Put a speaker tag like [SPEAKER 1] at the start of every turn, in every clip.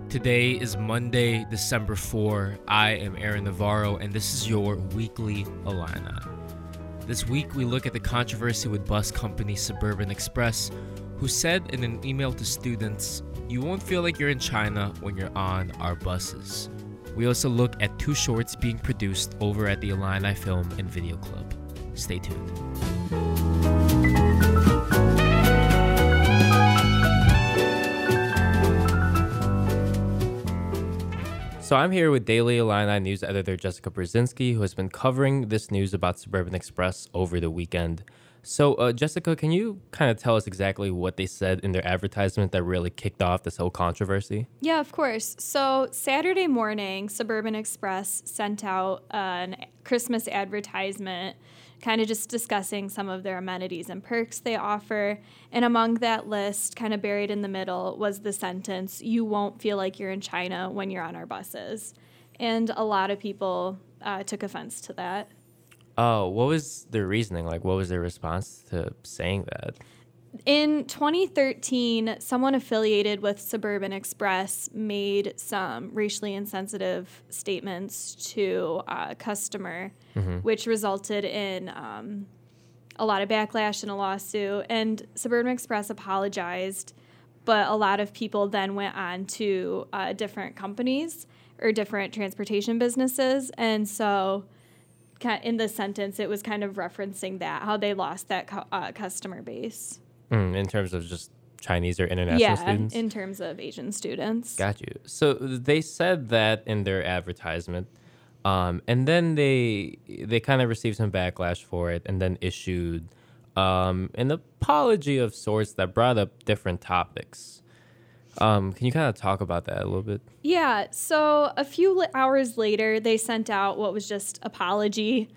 [SPEAKER 1] Today is Monday, December 4. I am Aaron Navarro, and this is your weekly Illini. This week, we look at the controversy with bus company Suburban Express, who said in an email to students, "You won't feel like you're in China when you're on our buses." We also look at two shorts being produced over at the Illini Film and Video Club. Stay tuned. So I'm here with Daily Illini News editor Jessica Brzezinski, who has been covering this news about Suburban Express over the weekend. So, Jessica, can you kind of tell us exactly what they said in their advertisement that really kicked off this whole controversy?
[SPEAKER 2] Yeah, of course. So Saturday morning, Suburban Express sent out a Christmas advertisement kind of just discussing some of their amenities and perks they offer. And among that list, kind of buried in the middle, was the sentence, "You won't feel like you're in China when you're on our buses." And a lot of people took offense to that.
[SPEAKER 1] Oh, what was their reasoning? Like, what was their response to saying that?
[SPEAKER 2] In 2013, someone affiliated with Suburban Express made some racially insensitive statements to a customer, which resulted in a lot of backlash and a lawsuit. And Suburban Express apologized, but a lot of people then went on to different companies or different transportation businesses. And so in the sentence, it was kind of referencing that, how they lost that customer base.
[SPEAKER 1] In terms of just Chinese or international students?
[SPEAKER 2] Yeah, in terms of Asian students.
[SPEAKER 1] Got you. So they said that in their advertisement, and then they kind of received some backlash for it, and then issued an apology of sorts that brought up different topics. Can you kind of talk about that a little bit?
[SPEAKER 2] Yeah, so a few hours later, they sent out what was just apology.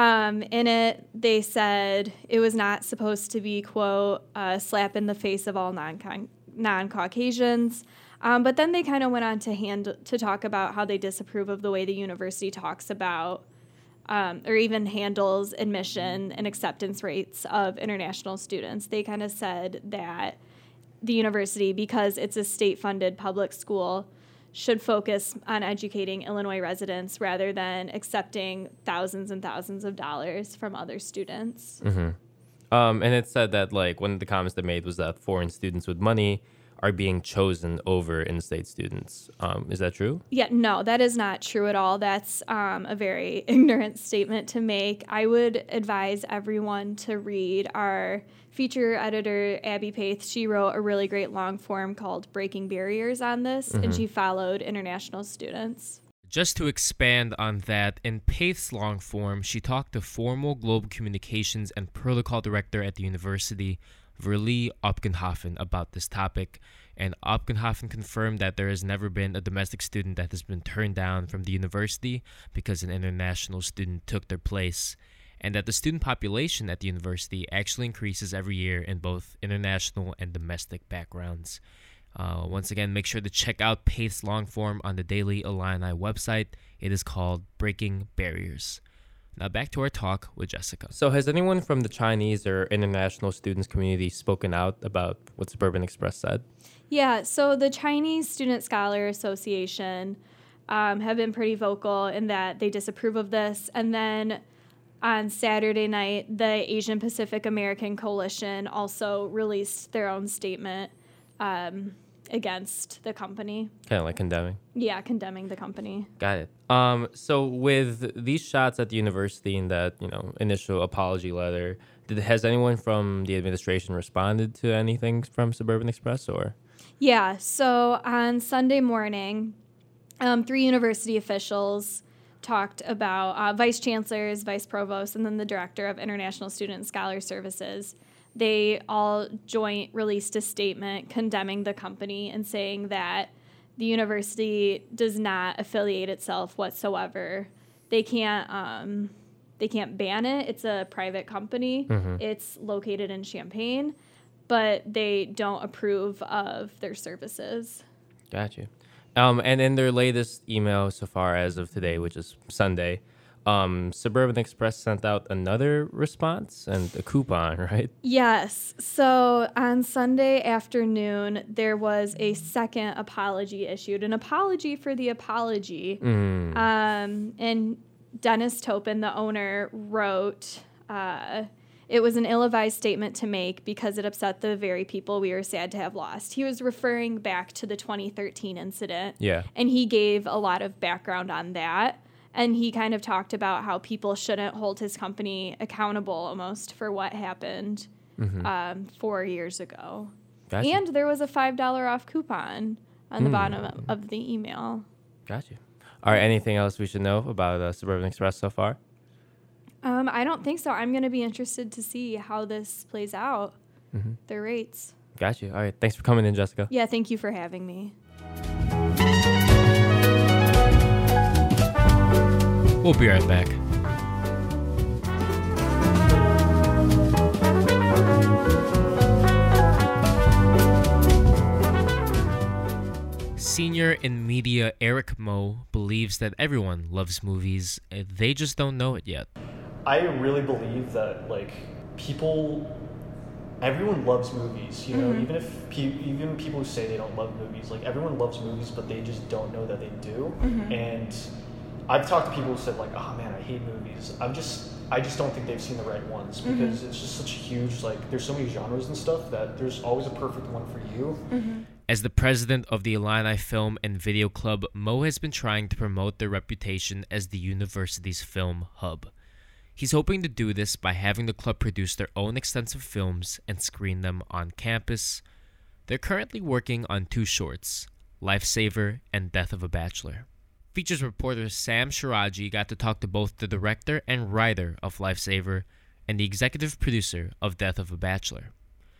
[SPEAKER 2] In it, they said it was not supposed to be, quote, a slap in the face of all non-Caucasians. But then they kind of went on to talk about how they disapprove of the way the university talks about or even handles admission and acceptance rates of international students. They kind of said that the university, because it's a state-funded public school, should focus on educating Illinois residents rather than accepting thousands and thousands of dollars from other students.
[SPEAKER 1] Mm-hmm. And it said that, like, one of the comments they made was that foreign students with money are being chosen over in-state students. Is that true?
[SPEAKER 2] Yeah, no, that is not true at all. That's a very ignorant statement to make. I would advise everyone to read our feature editor, Abby Paith. She wrote a really great long form called Breaking Barriers on this, and she followed international students.
[SPEAKER 1] Just to expand on that, in Paith's long form, she talked to formal global communications and protocol director at the university, Verlee Opgenhofen, about this topic, and Opgenhofen confirmed that there has never been a domestic student that has been turned down from the university because an international student took their place, and that the student population at the university actually increases every year in both international and domestic backgrounds. Once again, make sure to check out Paith's long form on the Daily Illini website. It is called Breaking Barriers. Now back to our talk with Jessica. So has anyone from the Chinese or international students community spoken out about what Suburban Express said?
[SPEAKER 2] Yeah, so the Chinese Student Scholar Association have been pretty vocal in that they disapprove of this. And then on Saturday night, the Asian Pacific American Coalition also released their own statement against the company.
[SPEAKER 1] Kind of like condemning?
[SPEAKER 2] Yeah, condemning the company.
[SPEAKER 1] Got it. So with these shots at the university and that, initial apology letter, has anyone from the administration responded to anything from Suburban Express or?
[SPEAKER 2] Yeah, so on Sunday morning, 3 university officials talked about vice chancellors, vice provosts, and then the director of International Student and Scholar Services. They all joint released a statement condemning the company and saying that the university does not affiliate itself whatsoever. They can't ban it. It's a private company. It's located in Champaign, but they don't approve of their services.
[SPEAKER 1] Got you. And in their latest email so far as of today, which is Sunday, Suburban Express sent out another response and a coupon, right?
[SPEAKER 2] Yes. So on Sunday afternoon, there was a second apology issued, an apology for the apology. And Dennis Topin, the owner, wrote, it was an ill-advised statement to make because it upset the very people we were sad to have lost. He was referring back to the 2013 incident.
[SPEAKER 1] Yeah. And
[SPEAKER 2] he gave a lot of background on that. And he kind of talked about how people shouldn't hold his company accountable almost for what happened 4 years ago. Gotcha. And there was a $5 off coupon on the bottom of the email.
[SPEAKER 1] Gotcha. All right, anything else we should know about Suburban Express so far?
[SPEAKER 2] I don't think so. I'm going to be interested to see how this plays out, their rates.
[SPEAKER 1] Gotcha. All right, thanks for coming in, Jessica.
[SPEAKER 2] Yeah, thank you for having me.
[SPEAKER 1] We'll be right back. Senior in media Eric Moe believes that everyone loves movies. They just don't know it yet.
[SPEAKER 3] I really believe that everyone loves movies. You know, even people who say they don't love movies, like everyone loves movies, but they just don't know that they do. And I've talked to people who said like, oh man, I hate movies. I just don't think they've seen the right ones because it's just such a huge, like, there's so many genres and stuff that there's always a perfect one for you.
[SPEAKER 1] As the president of the Illini Film and Video Club, Moe has been trying to promote their reputation as the university's film hub. He's hoping to do this by having the club produce their own extensive films and screen them on campus. They're currently working on 2 shorts, Lifesaver and Death of a Bachelor. Features reporter Sam Shiraji got to talk to both the director and writer of Lifesaver and the executive producer of Death of a Bachelor.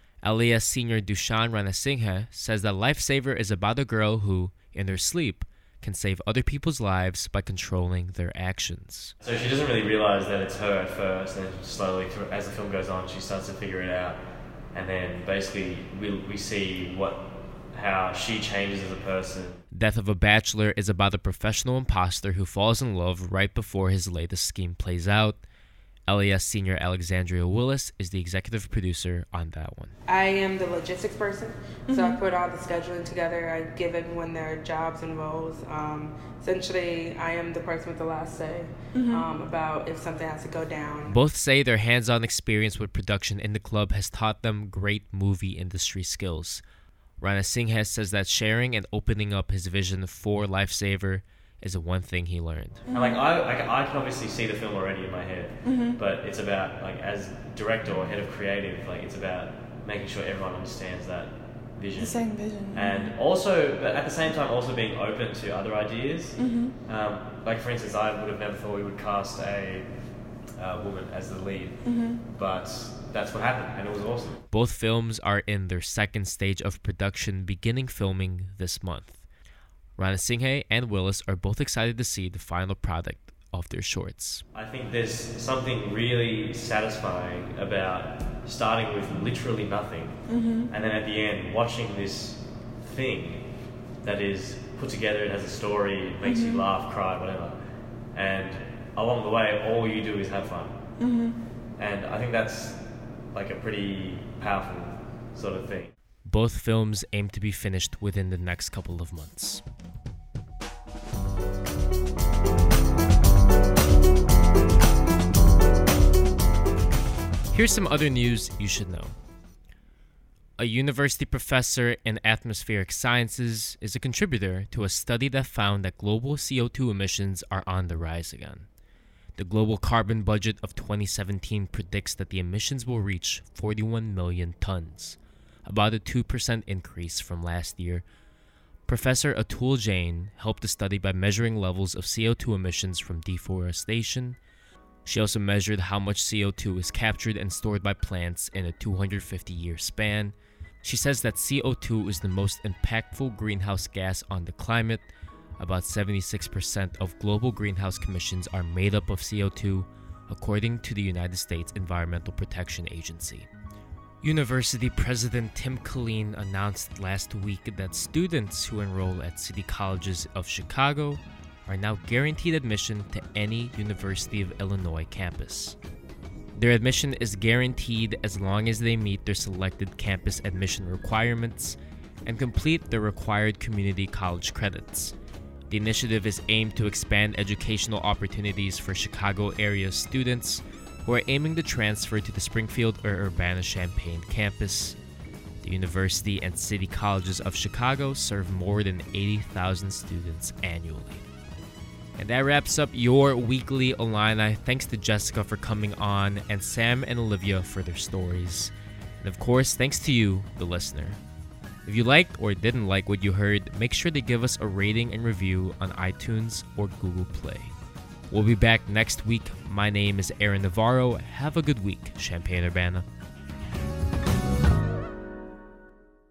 [SPEAKER 1] LES senior Dushan Ranasinghe says that Lifesaver is about a girl who, in her sleep, can save other people's lives by controlling their actions.
[SPEAKER 4] So she doesn't really realize that it's her at first, and slowly, as the film goes on, she starts to figure it out. And then basically we see how she changes as a person.
[SPEAKER 1] Death of a Bachelor is about a professional imposter who falls in love right before his latest scheme plays out. LES senior Alexandria Willis is the executive producer on that one.
[SPEAKER 5] I am the logistics person, so I put all the scheduling together. I give everyone their jobs and roles. Essentially, I am the person with the last say about if something has to go down.
[SPEAKER 1] Both say their hands-on experience with production in the club has taught them great movie industry skills. Ranasinghe says that sharing and opening up his vision for Lifesaver is the one thing he learned.
[SPEAKER 4] And I can obviously see the film already in my head, but it's about, like, as director or head of creative, like, it's about making sure everyone understands that vision.
[SPEAKER 5] The same vision.
[SPEAKER 4] And also, but at the same time, also being open to other ideas. Like, for instance, I would have never thought we would cast a woman as the lead, but that's what happened, and it was awesome.
[SPEAKER 1] Both films are in their second stage of production, beginning filming this month. Ranasinghe and Willis are both excited to see the final product of their shorts.
[SPEAKER 4] I think there's something really satisfying about starting with literally nothing, and then at the end watching this thing that is put together, it has a story, it makes you laugh, cry, whatever, and along the way all you do is have fun. And I think that's like a pretty powerful sort of thing.
[SPEAKER 1] Both films aim to be finished within the next couple of months. Here's some other news you should know. A university professor in atmospheric sciences is a contributor to a study that found that global CO2 emissions are on the rise again. The global carbon budget of 2017 predicts that the emissions will reach 41 million tons, about a 2% increase from last year. Professor Atul Jain helped the study by measuring levels of CO2 emissions from deforestation. She also measured how much CO2 is captured and stored by plants in a 250-year span. She says that CO2 is the most impactful greenhouse gas on the climate. About 76% of global greenhouse emissions are made up of CO2, according to the United States Environmental Protection Agency. University President Tim Killeen announced last week that students who enroll at City Colleges of Chicago, are now guaranteed admission to any University of Illinois campus. Their admission is guaranteed as long as they meet their selected campus admission requirements and complete the required community college credits. The initiative is aimed to expand educational opportunities for Chicago area students who are aiming to transfer to the Springfield or Urbana-Champaign campus. The university and city colleges of Chicago serve more than 80,000 students annually. And that wraps up your weekly Illini. Thanks to Jessica for coming on and Sam and Olivia for their stories. And of course, thanks to you, the listener. If you liked or didn't like what you heard, make sure to give us a rating and review on iTunes or Google Play. We'll be back next week. My name is Aaron Navarro. Have a good week, Champaign-Urbana.